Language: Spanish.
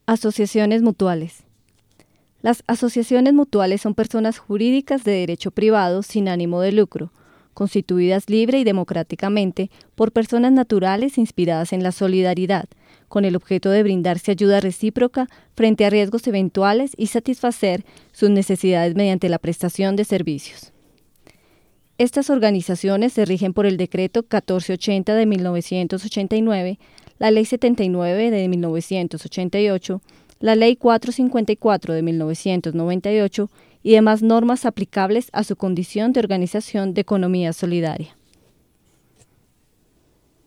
Asociaciones mutuales. Las asociaciones mutuales son personas jurídicas de derecho privado sin ánimo de lucro, constituidas libre y democráticamente por personas naturales inspiradas en la solidaridad, con el objeto de brindarse ayuda recíproca frente a riesgos eventuales y satisfacer sus necesidades mediante la prestación de servicios. Estas organizaciones se rigen por el Decreto 1480 de 1989, la Ley 79 de 1988, la Ley 454 de 1998 y demás normas aplicables a su condición de organización de economía solidaria.